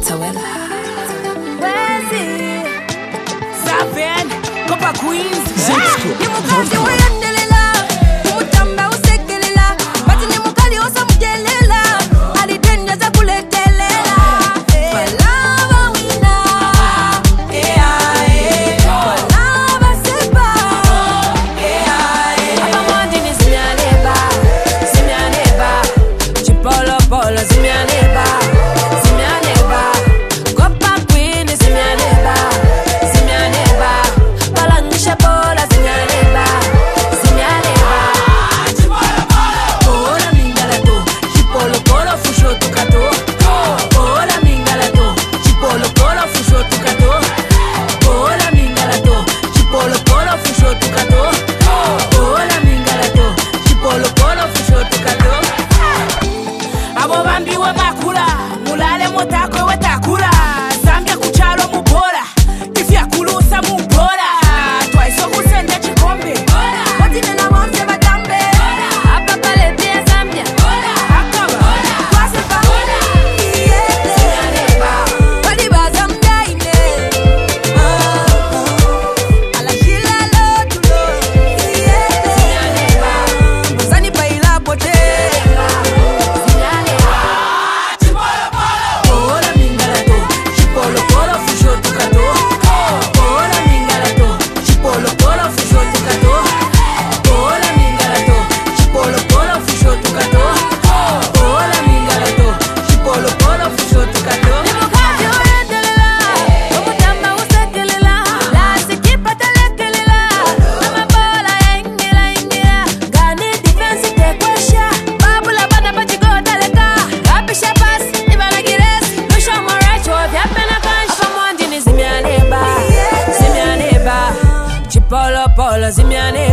Tawela. Wezi Safen Kopa Queens Zexco. Nimukazi wayandelela Umutamba usekelela Bati nimukali osa mjelela Alidenya za kulekelela Palava wina Palava seba Hapa mwandini zimianeba Zimianeba Chipolo polo zimianeba Zimianeba Kopa Queen zimianeba Zimianeba Balangisha bola zimianeba Zimianeba Chipolo polo Ola mingalato Chipolo polo fusho tukato Ola mingalato Chipolo polo fusho tukato Ola mingalato Chipolo polo fusho tukato Ola mingalato Chipolo polo fusho tukato Abo bambiwe makula mulale motakwe wetakula Zambia kuchalo mubora Tifya kulusa mubora Twaiso kusende chikombe Watine na wonse batambe Hapa pale pia Zambia Akaba Kwasepa Zimianeba Waliba Zambia ine Ala shila lotulo Zimianeba Zani paila pote Ola mingalato, chipolo polo fusho tukato. Ola mingalato, chipolo polo fusho tukato. Ola mingalato, chipolo polo fusho tukato. Ola mingalato, chipolo polo fusho tukato. Nimukazi wayandelela, umutamba usekelela. Lasi kipatelekelela, amabola yengira. Gani defense tekwesha, babula bana pachigoda leka. Kapisha pasi, ibala giresi, lusho moracho, vyapena kanshi. Hapa mwandini zimianeba, zimianeba. Chipolo polo zimianeba.